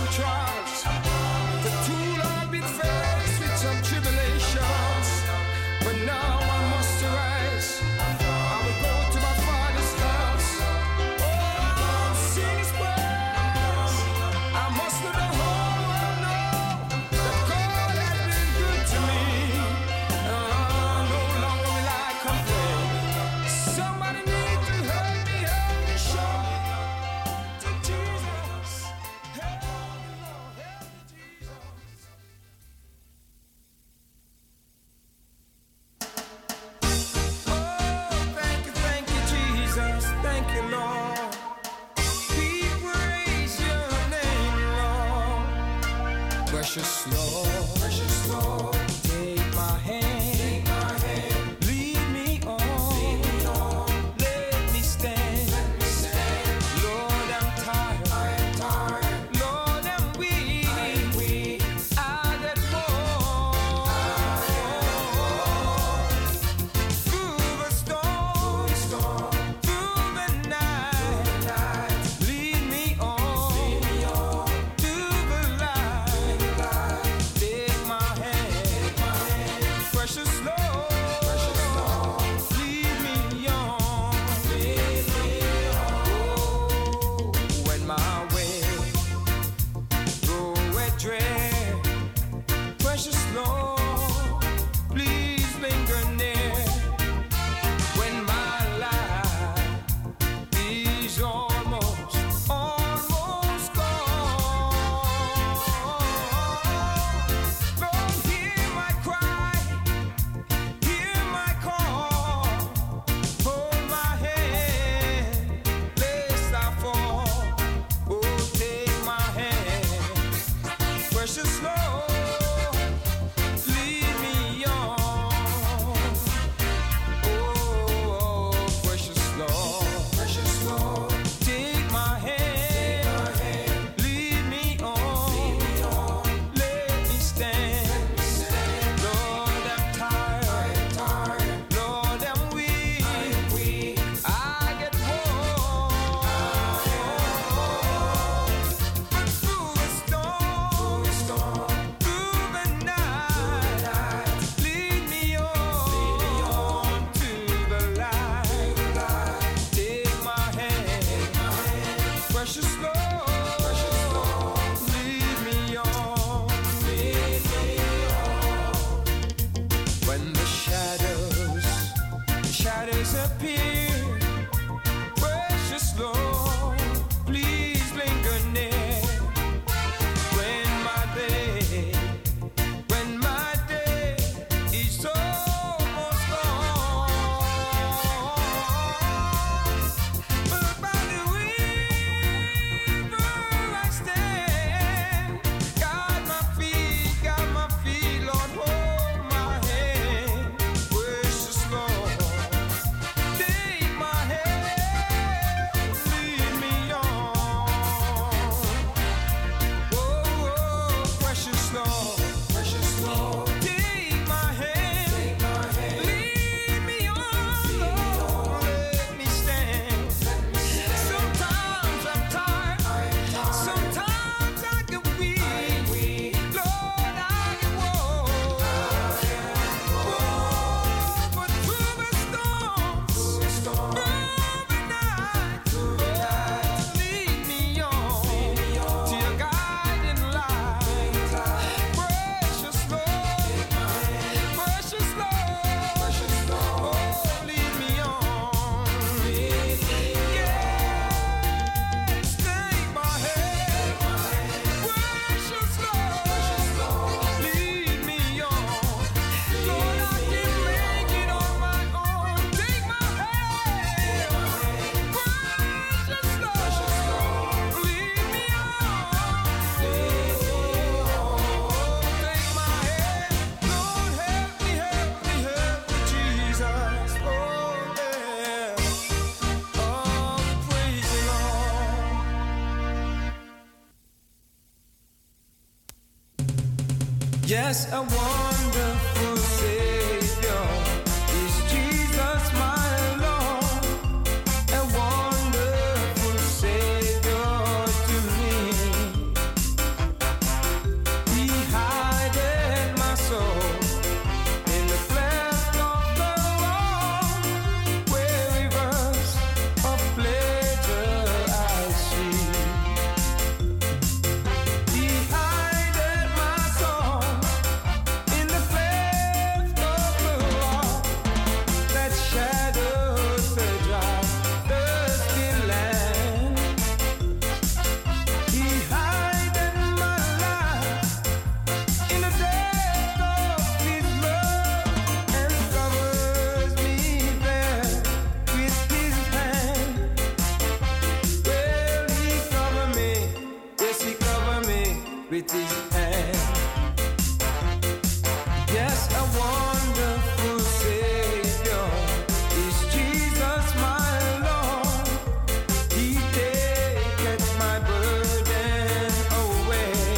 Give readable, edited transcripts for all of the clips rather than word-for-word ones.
trials. The two Lord been faced with some tribulations, but now I must arise. I will go to my Father's house. Oh, sing His praise. I must let the whole world know that God has been good to me. No longer will I complain. Somebody need to help me show to Jesus. Help me, Lord, help me, Jesus. Oh, thank you, Jesus. Thank you, Lord. We praise your name, Lord. Precious Lord, take my hand, lead me on, let me stand. Lord, I'm tired, Lord, I'm weak, I get bored. Through the storm, through the night, lead me on to the light. Take my hand, precious Lord, lead me on. Oh, when my way groweth drear, precious Lord, please linger near. When my life is almost gone, Lord, hear my cry, hear my call. Hold my hand, lest I fall. Oh, take my hand, precious Lord, lead me on. Oh, precious Lord, take my hand, lead me on, let me stand. Lord, I'm tired, Lord, I'm weak, I get bored. But through the storm, through the night, lead me on to the light. Take my hand, precious Lord, lead me on. When the shadows appear, precious Lord, please linger near. When my day is almost gone, but by the river I stand. Guide my feet, Lord, hold my hand. Precious Lord, take my hand, lead me on. Oh, precious Lord, take my hand, lead me on, Lord, let me stand. Sometimes I'm tired, sometimes I get weak, Lord, I get worn. But through the storm, through the night, lead me on to your guiding light. Precious Lord, oh, lead me on. Yes, take my hand, precious Lord, lead me on. Lord, I can't make it on my own. Take my hand, precious Lord, lead me on. Take my hand, Lord, help me, Jesus. Oh, yeah. Oh, praise the Lord. Yes, a wonderful Savior is Jesus, my Lord. A wonderful Savior to me. with his hand. Yes, a wonderful Savior is Jesus my Lord. He taketh my burden away.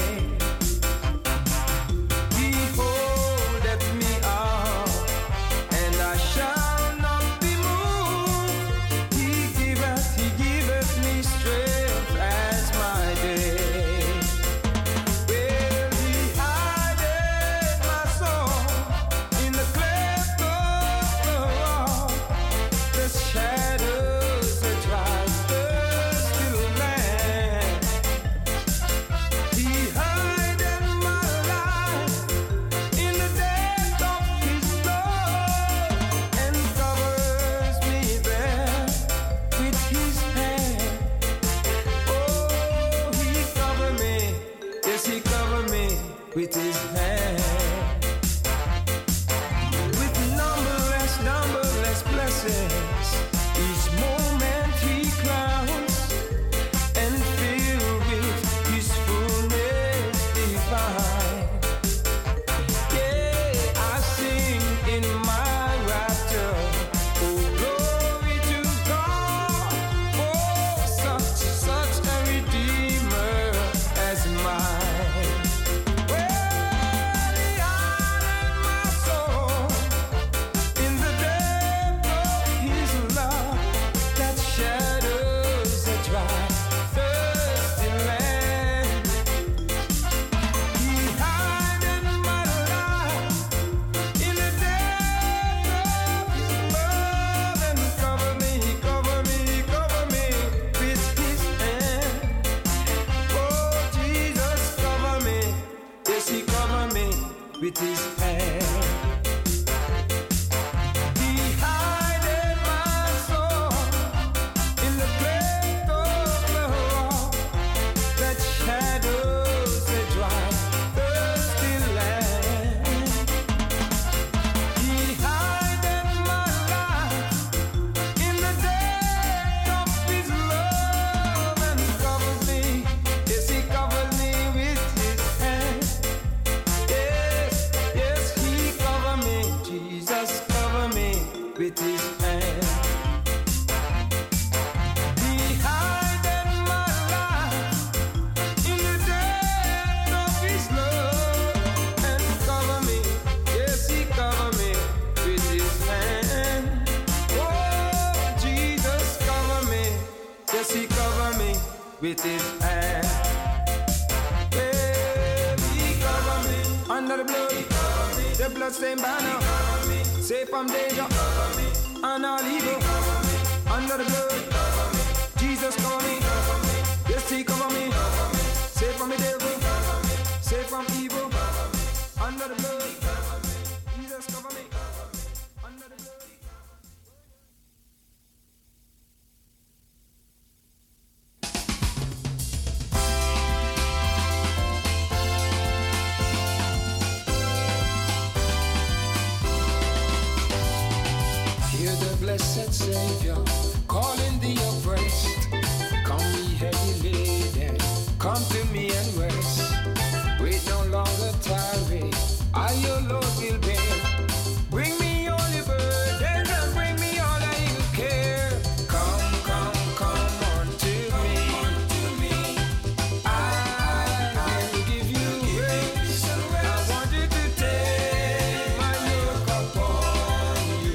He holdeth me up, and I shall not be moved. He giveth me strength as my day. Well, he hideth my soul in the cleft of the rock. The shadows that drive the still land. He hideth my life in the depth of his love and covers me there with his hand. Oh, he cover me, yes, he cover me with his hand. With numberless blessings, each moment he crowns and filled with his fullness divine. Yeah, I sing in my rapture, oh glory to God, oh such a redeemer as mine. Well, he hideth my soul in the depth of his love that shadows a dry, thirsty land. He hideth my life in the depth of his love and cover me with his hand. Oh, Jesus cover me, yes, he cover me with his hand. He hideth my soul in the cleft of the rock that shadows the dry, thirsty land. He hideth my life in the depth of his love and covers me, yes, he covers me with his hand. Yes, he cover me, Jesus cover me with his hand. He hideth my life in the depth of his love and cover me, yes, he cover me with his hand. Oh, Jesus cover me, yes, he cover me with his hand. Well, he cover me under the blood, the bloodstained banner, safe from danger and all evil. Under the blood, Jesus cover me, yes, he cover me, safe from the devil, safe from evil. Under the blood, Jesus cover me, under the blood. Hear the blessed Savior calling the oppressed. Come ye heavy laden, come to me and rest. Wait no longer tarry, I your Lord will bear. Bring me all your burdens and bring me all that you care. Come unto me. I will give you grace. I want you to take my yoke upon you.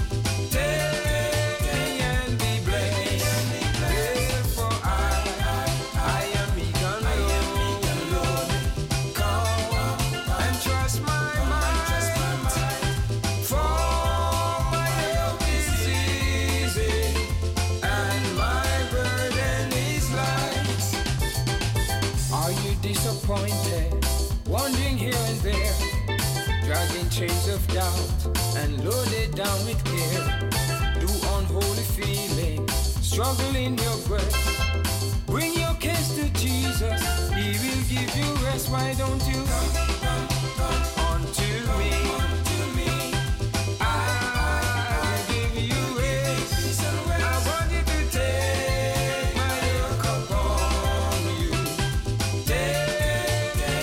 Take me and be blessed. Therefore I am meek and lowly. Come and trust my mind. For my yoke is easy and my burden is light. Are you disappointed, wandering here and there, dragging chains of doubt and loaded down with care? Do unholy feelings struggle in your breast? Bring your case to Jesus, he will give you rest. Why don't you come unto me? I will give you rest. I want you to take my yoke upon you. Take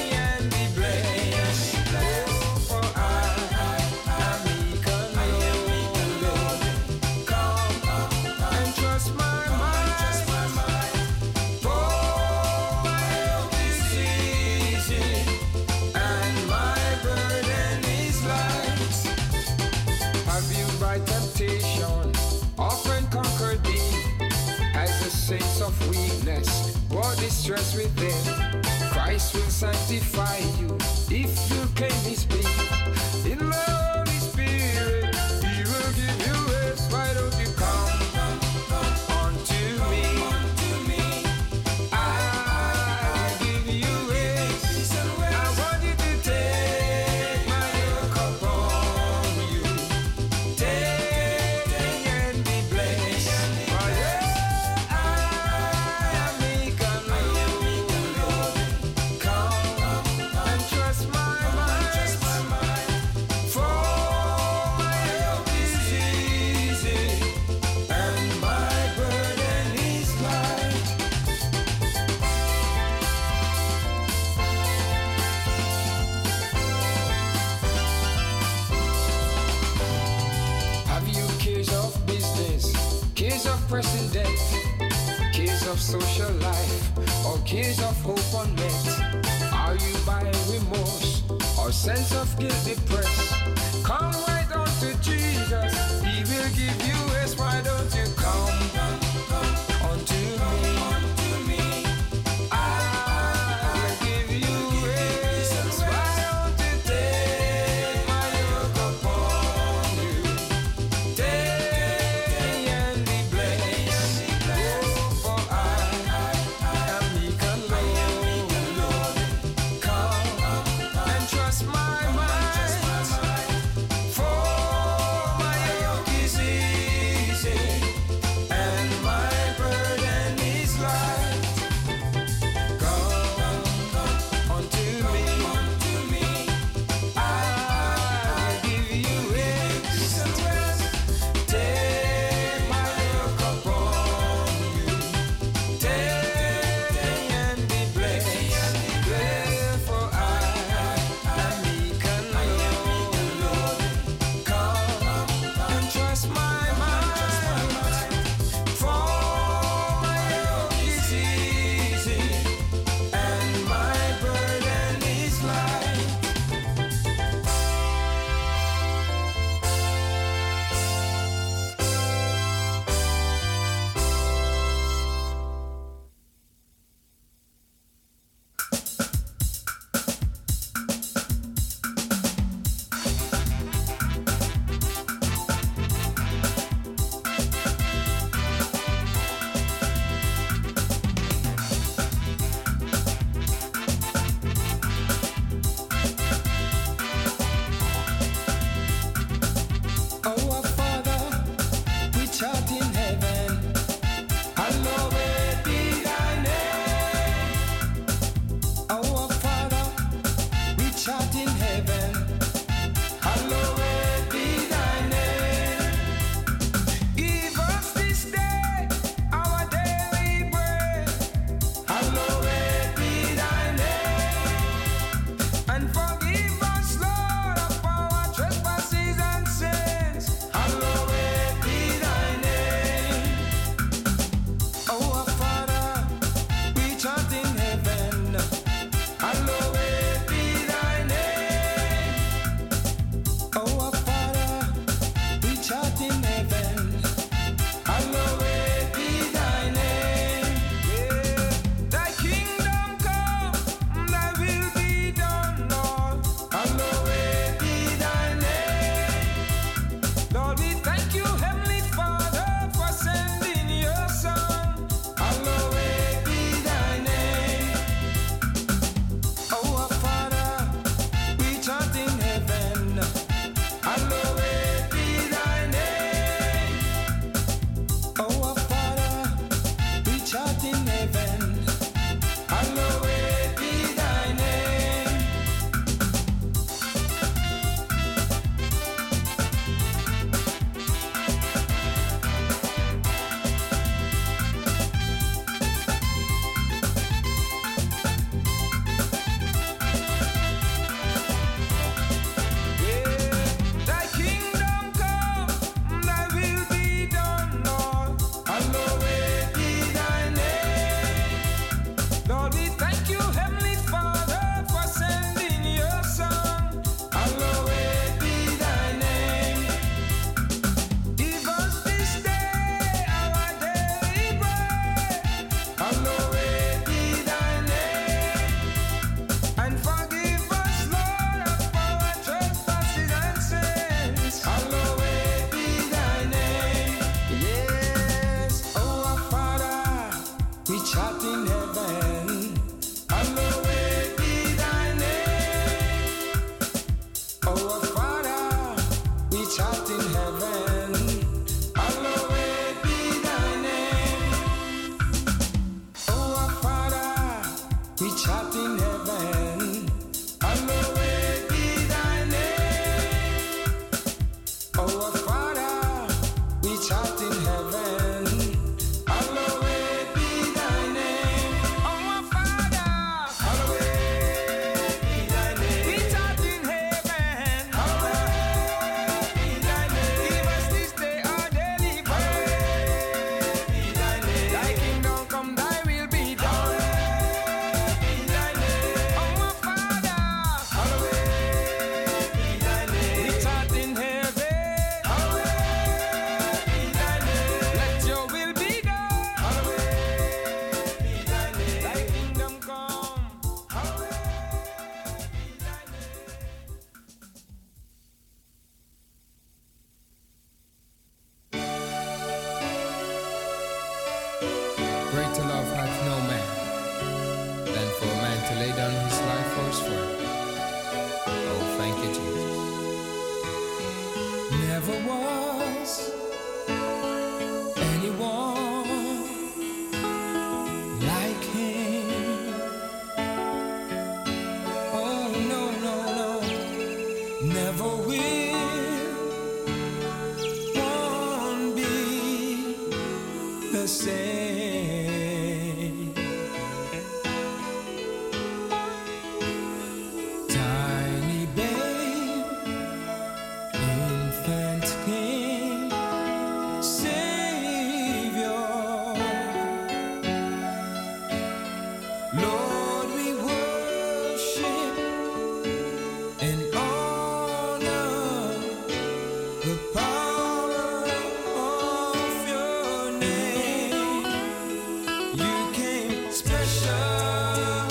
stress within. Christ will sanctify you if you claim His peace. In the Holy Spirit, He will give you rest. Why don't you come unto me? I will give you rest. I want you to take my yoke upon you. Take and be blessed. For yes, I am meek and lowly. Come and trust my mind. For my yoke is easy and my burden is light. Have you cares of business, cares of precedent, cares of social life, or cares of hope unmet? Are you by remorse or sense of guilt depressed? Come right on to Jesus, He will give you rest. Why don't you come unto me? I will give you rest. Why don't you take my yoke upon you? Take and be blessed. Oh, for I am meek and lowly. Come and trust my mind. For my yoke is easy we chat in heaven. Hallowed be thy name. Our Father, we chat in heaven. Hallowed be thy name. Our Father, hallowed be thy name. We chat in heaven. Hallowed be thy name. Give us this day our daily bread. Hallowed be thy name. Thy kingdom come, thy will be done. Hallowed be thy name. Our Father, hallowed be thy name. We chat in heaven. Hallowed be thy name. Let your will be done. Hallowed be thy name. Thy kingdom come. Hallowed be thy name. Greater love hath no man than for a man to lay down his life for his friend. Oh, thank you, Jesus. Never was anyone like him. Oh, no, no, no. Never will one be the same. Tiny babe, infant king, Savior. Lord, we worship and honor the power of your name. You came special,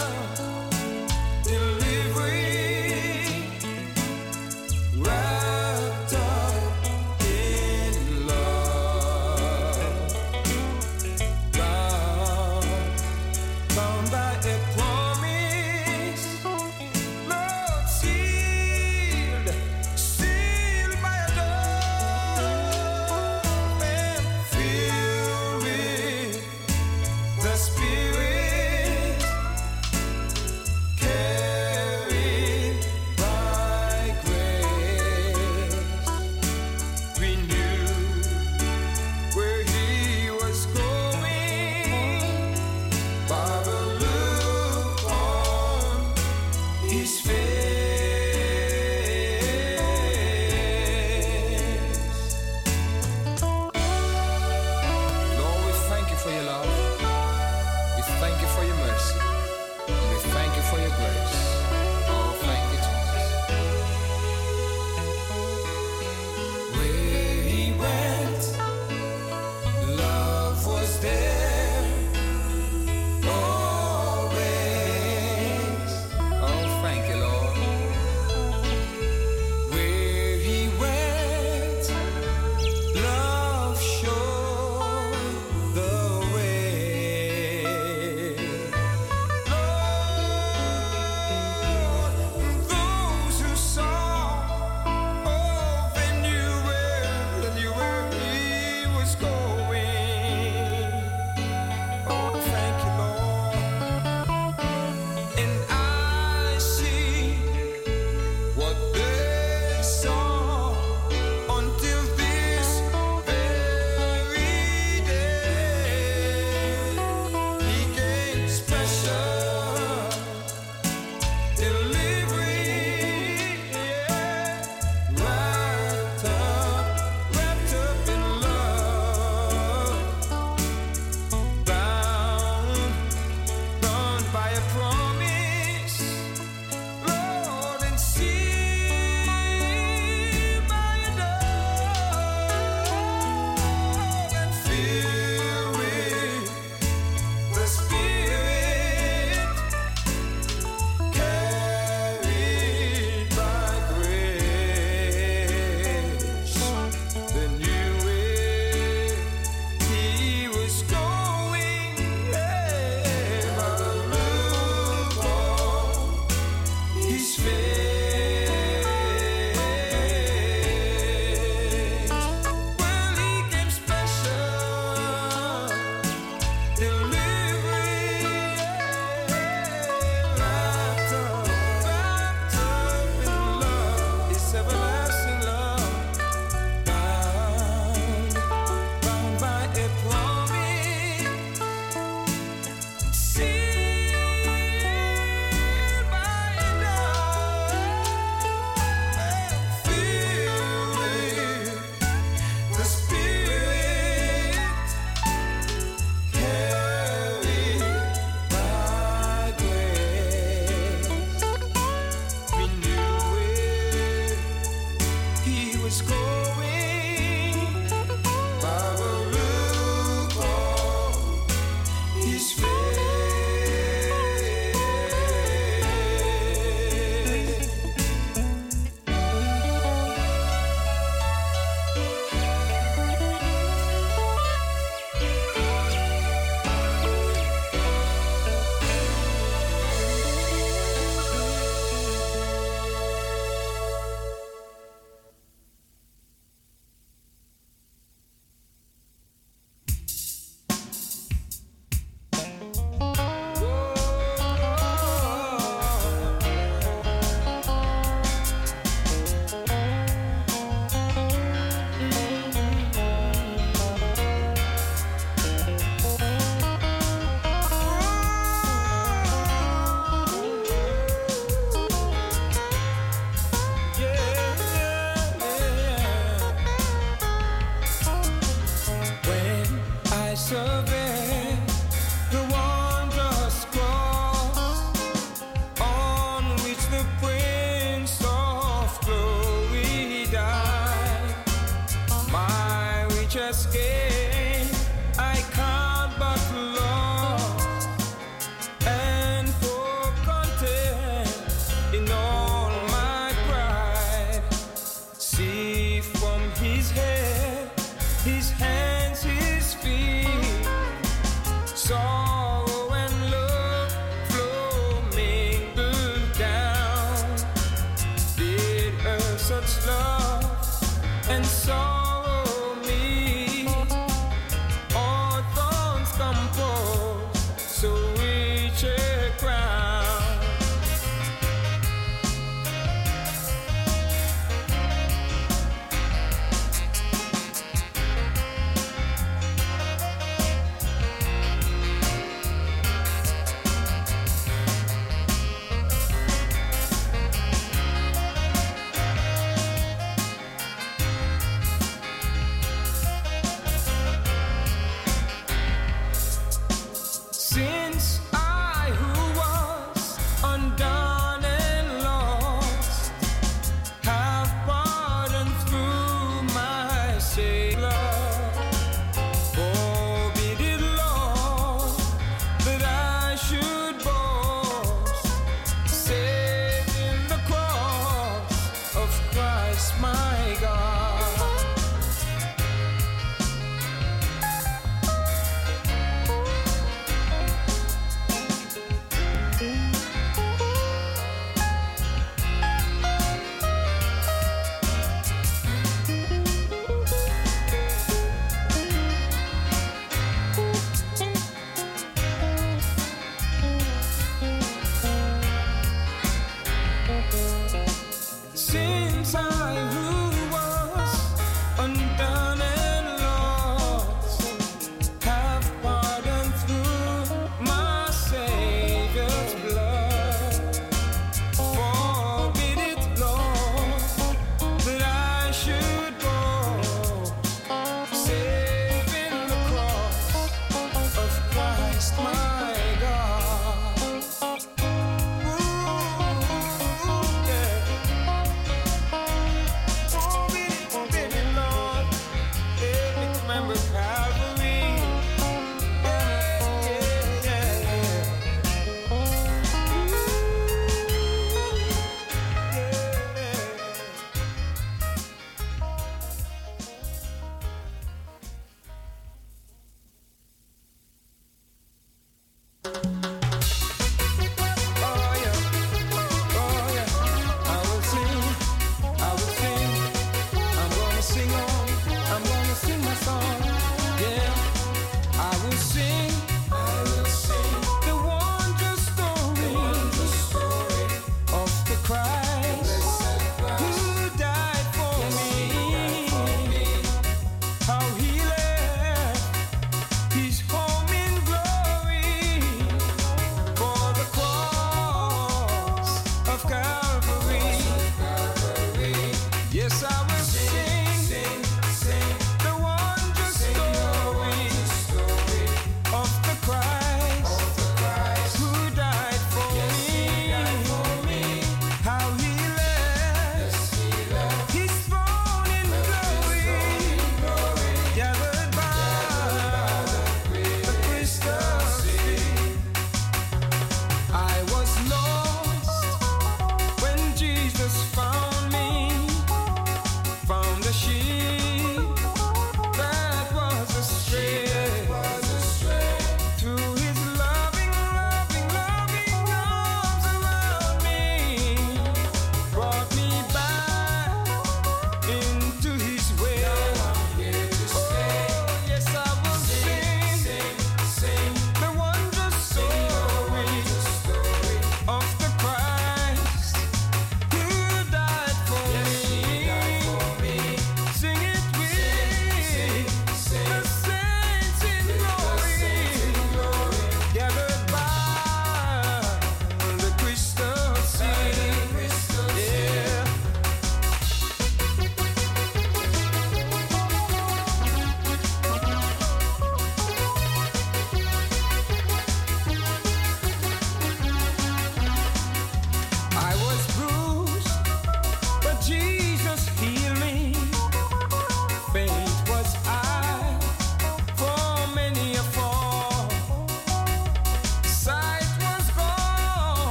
delivery, wrapped up in love, bound by a promise, Lord, sealed by a love, and filled with the Spirit, carried by grace. We knew where he was going by the look on his face. Lord, we thank you for your love. We thank you for your mercy. And we thank you for your grace. Oh, thank you, Jesus. Where he went, love was there always. Oh, thank you, Lord. Where he went, love showed the way. Lord,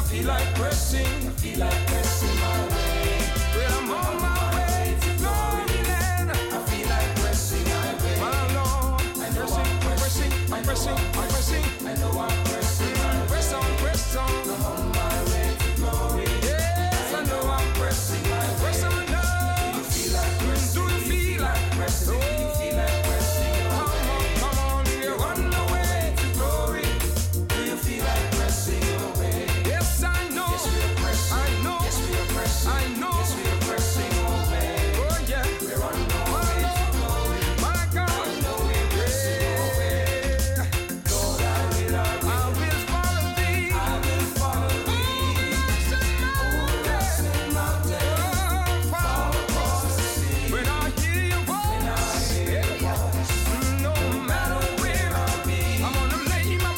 feel like pressing. I feel like pressing my way. Well, I'm on my way to glory land. I feel like pressing my way. My Lord, I'm pressing, I'm pressing, I'm pressing. I know I'm pressing my way. Press on, press on. I'm on my way to glory. Yes, I know I'm pressing my way. Press on now. Do you feel like pressing? Do you feel like pressing? Do you feel like pressing? Come on, you're on the way to glory. Do you feel like pressing your way? Yes, I know. Yes, we are pressing. I know. Yes, we are pressing. I know. Yes, we are pressing your way. Oh yeah. We're on the way to glory. My God. I know we're pressing your way. Lord, I will follow thee. I will follow thee. Over rocks and mountains. Far across the sea. When I hear your voice. No matter where I'll be. I'm gonna lay my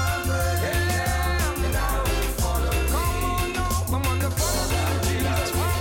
burden. Yeah, and I will follow thee. Come on, no, I'm gonna follow Jesus.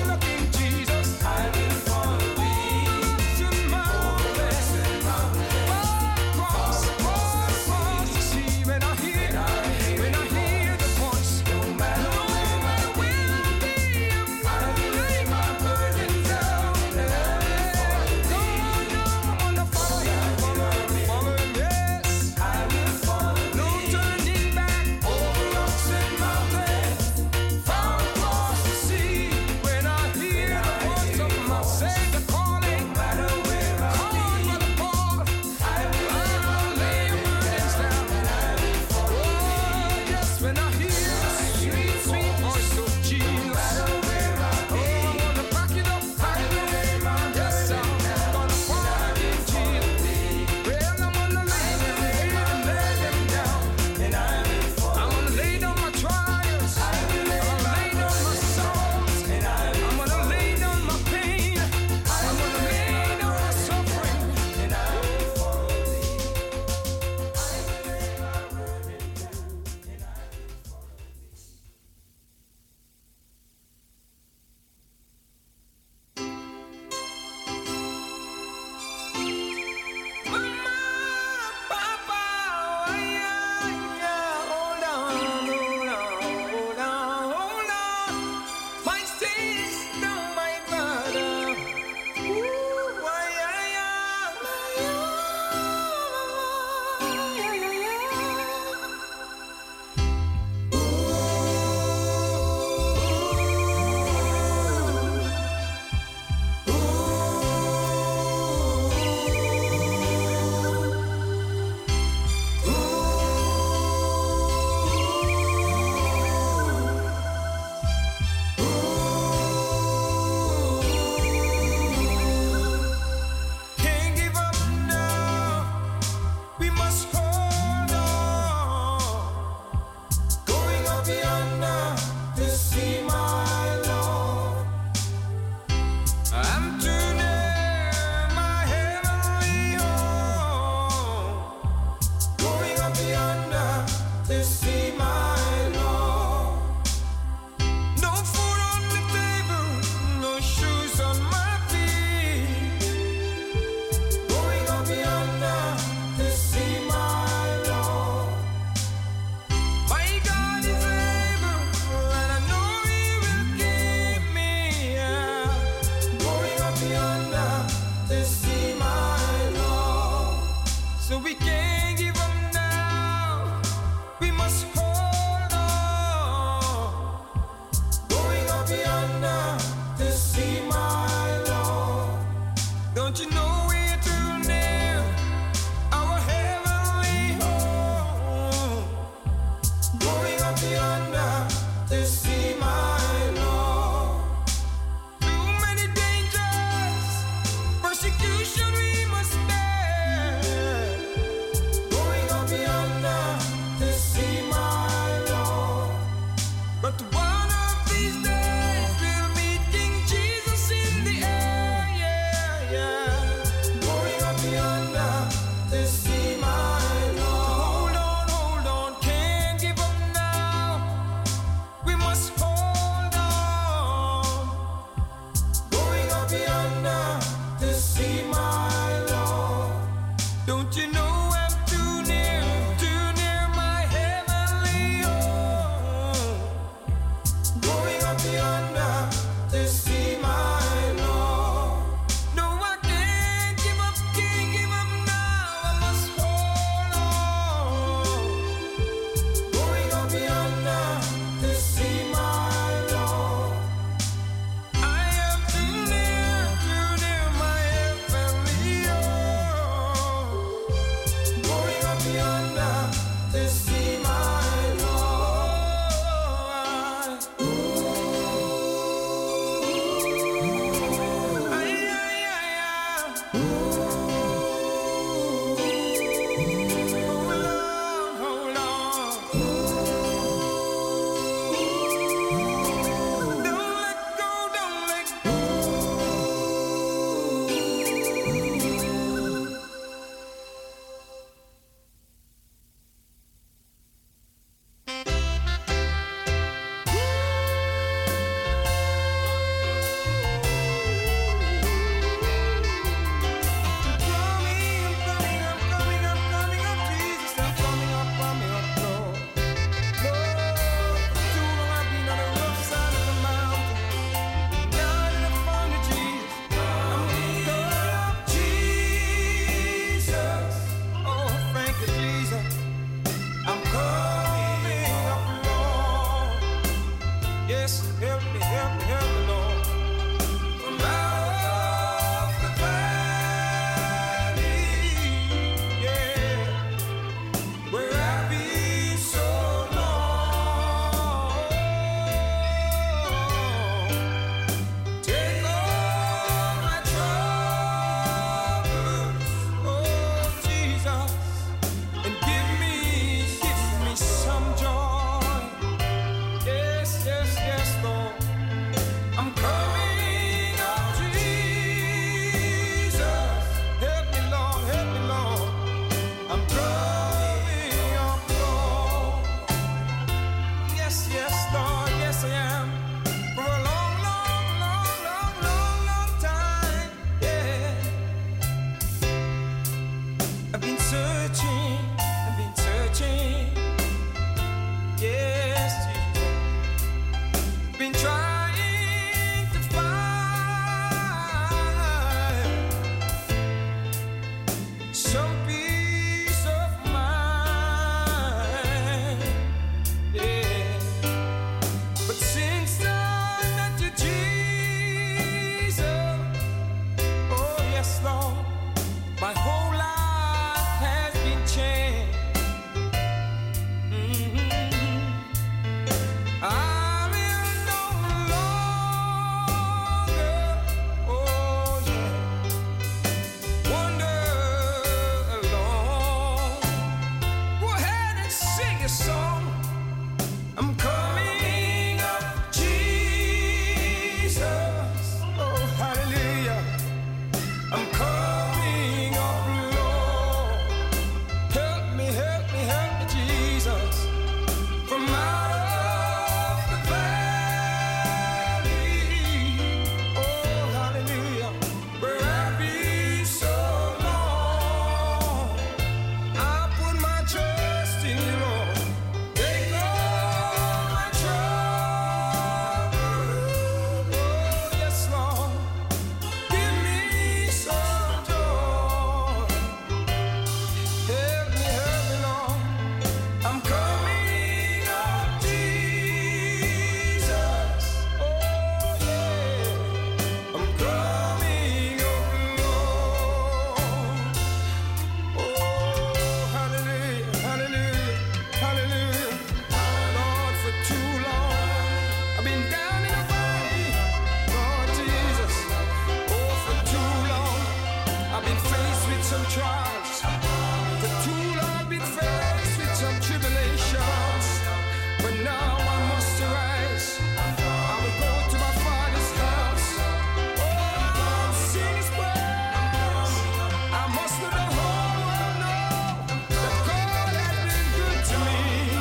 some trials. The two Lord been faced with some tribulations, but now I must arise. I will go to my Father's house. Oh, sing His praise. I must let the whole world know that God has been good to me.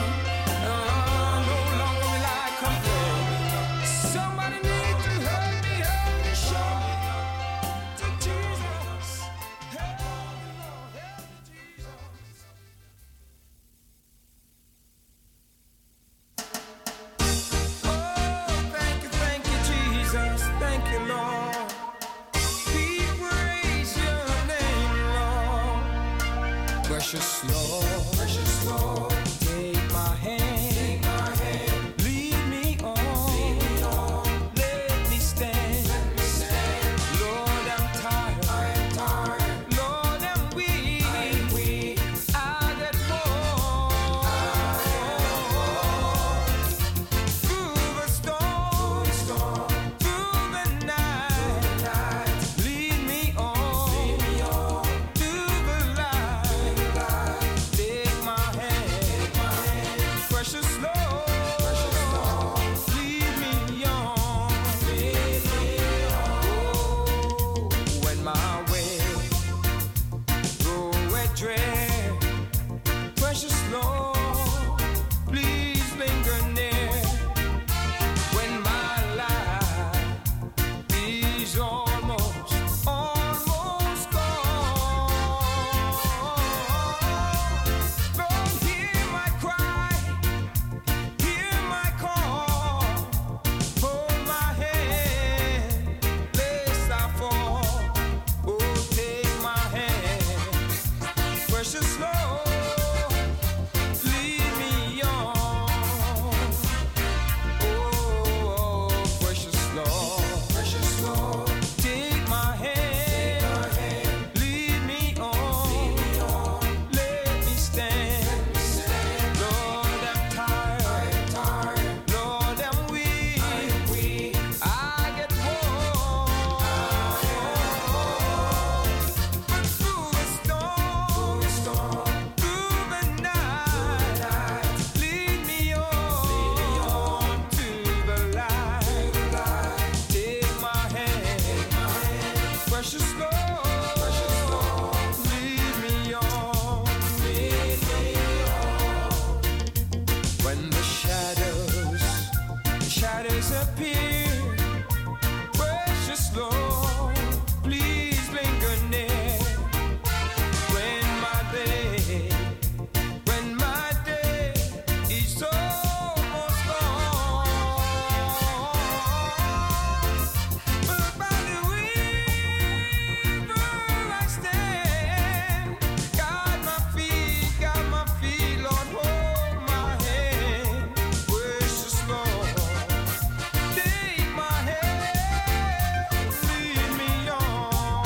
No longer will I complain. Somebody need to help me show me to Jesus. Help me, Lord, help me, Jesus. Oh, thank you, Jesus. Thank you, Lord. We praise your name, Lord. Precious Lord, take my hand, lead me on, let me stand. Lord, I'm tired, Lord, I'm weak, I get bored. Through the storm, through the night, lead me on to the light. Take my hand, precious Lord, lead me on. Oh, when my way groweth drear, precious Lord, please linger near. When my life is almost gone, Lord, hear my cry, hear my call. Hold my hand, lest I fall. Oh, take my hand, precious Lord, lead me on. Oh, precious Lord, take my hand, lead me on, let me stand. Lord, I'm tired, Lord, I'm weak, I get bored. But through the storm, through the night, lead me on to the light. Take my hand, precious Lord, lead me on. When the shadows appear, precious Lord, please linger near. When my day is almost gone, but by the river I stand. Guide my feet, Lord, hold my hand. Precious Lord, take my hand, lead me on.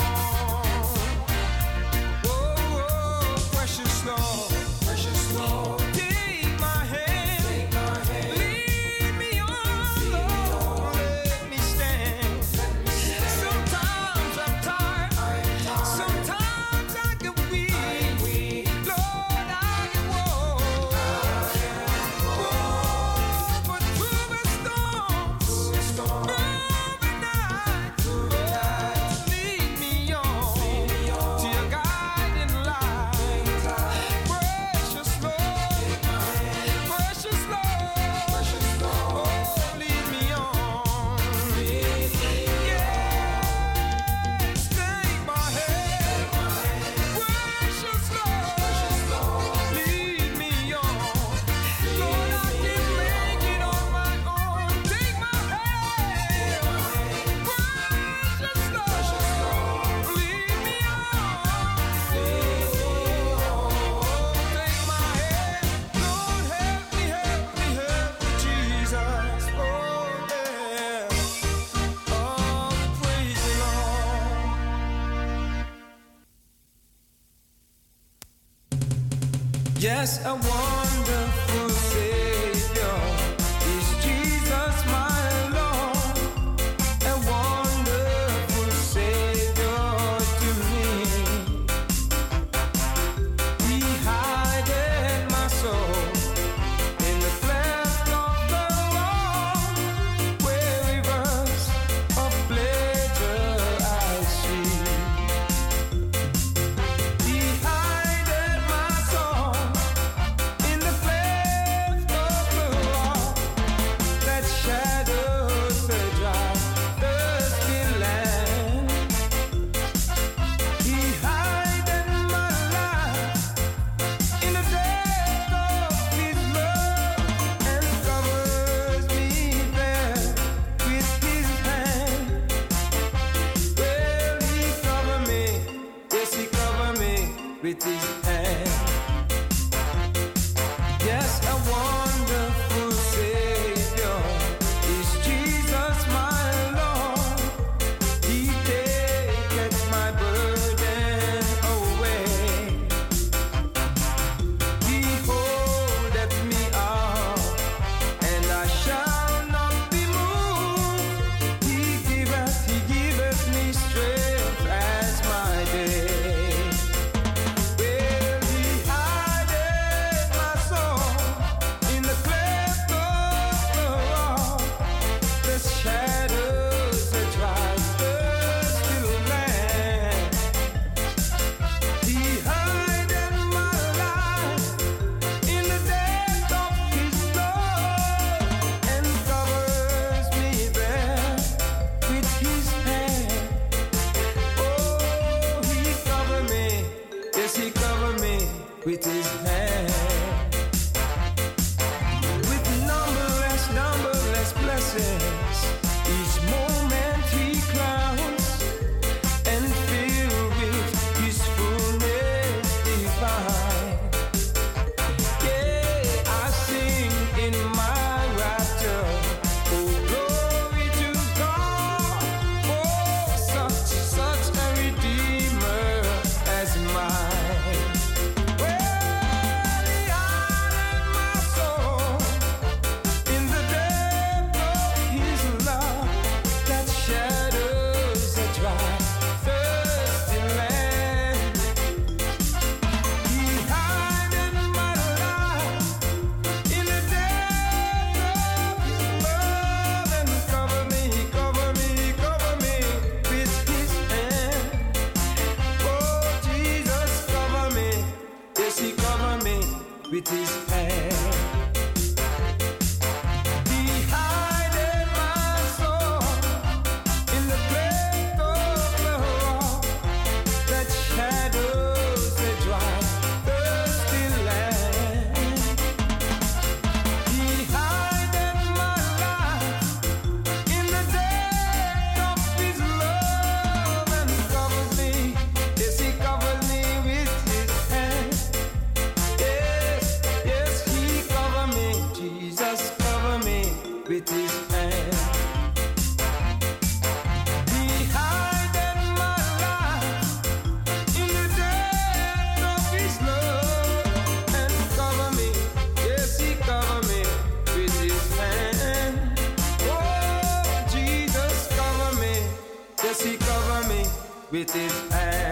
Oh, precious Lord, take my hand, lead me on, Lord, let me stand. Sometimes I'm tired, sometimes I get weak, Lord, I get worn. Oh, but through the storm, through the night, oh, lead me on to your guiding light. Precious Lord, oh, lead me on. Yes, take my hand, precious Lord, lead me on. Lord, I can't make it on my own. Take my hand, precious Lord, lead me on. Take my hand, Lord, help me, Jesus. Oh, yeah. Oh, praise the Lord. Yes, a wonderful Savior is Jesus, my Lord. A wonderful Savior to me. with his hand. Yes, a wonderful Savior is Jesus my Lord. He taketh my burden away. He holdeth me up, and I shall not be moved. He giveth me strength as my day. Well, he hideth my soul in the cleft of the rock. The shadows that drive the still land. He hideth my life in the depth of his love and covers me there with his hand. Oh, he cover me, yes, he cover me with his hand. With numberless blessings, each moment he crowns and filled with his fullness divine. Yeah, I sing in my rapture, oh glory to God, oh such a redeemer as mine. Well, he hideth my soul in the depth of his love that shadows a dry, thirsty land. He hideth my life in the depth of his love and cover me with his hand. Oh, Jesus cover me, yes, he cover me with his hand. He hideth my soul in the cleft of the rock that shadows the dry, thirsty land. He hideth my life in the depth of his love and covers me, yes, he covers me with his hand. Yes, he cover me, Jesus cover me with his hand. He hideth my life in the depth of his love and cover me, yes, he cover me with his hand. Oh, Jesus cover me, yes, he cover me with his hand.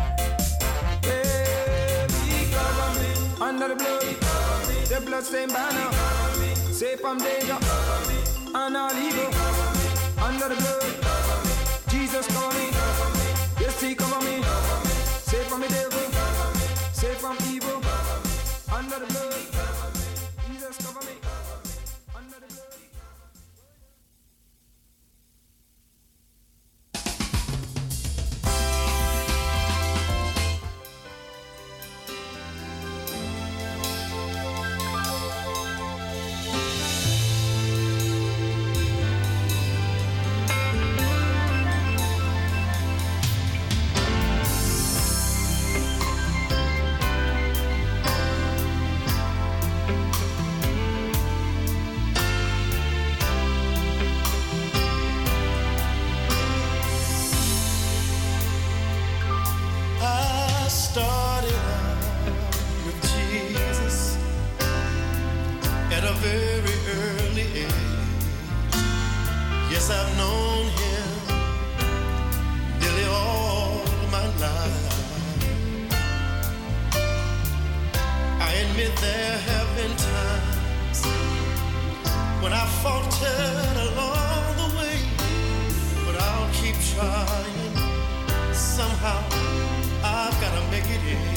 He cover me under the blood, the bloodstained banner, safe from danger and all evil. Under the blood, Jesus cover me, yes, he cover me, safe from the devil, safe from evil. Under the blood, Jesus cover me, under the blood. I started out with Jesus at a very early age. Yes, I've known him nearly all my life. I admit there have been times when I faltered along the way, but I'll keep trying. Somehow I've gotta make it in.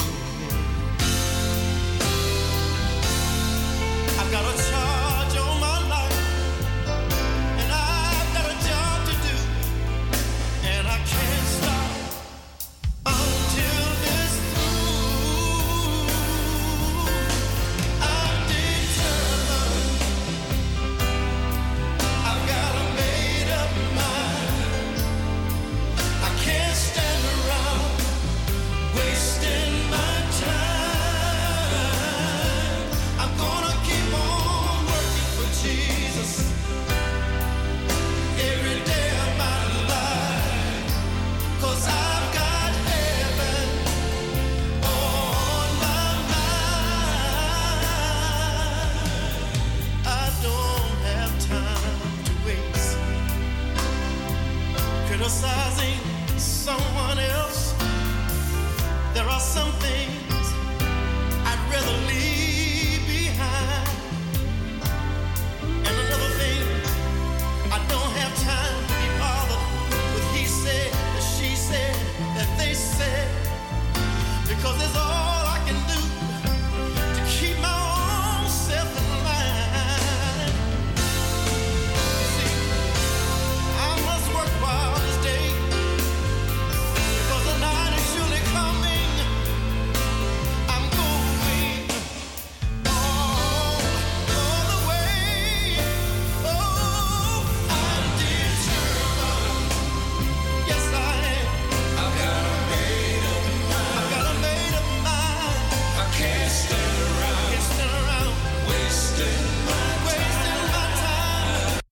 I've got a charge on my life, and I've got a job to do, and I can't stop until it's through. I'm determined. I've got a made up mind. I can't stand around wasting my time. criticizing someone else. There are some things I'd rather leave